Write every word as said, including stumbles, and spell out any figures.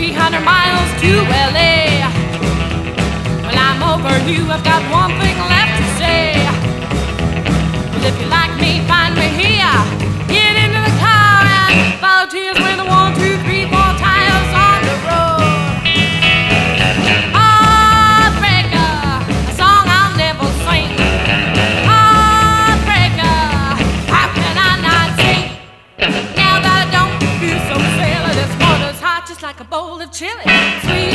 three hundred miles to L A. Well, I'm overdue, I've got one thing left to say. Well, if you like me, find me here. Get into the car and follow tears when the one, two, three, four tires on the road. Heartbreaker, a song I'll never sing. Heartbreaker, how can I not sing? Now that I don't feel so sailor, this water's hot just like a bowl of chili. Sweet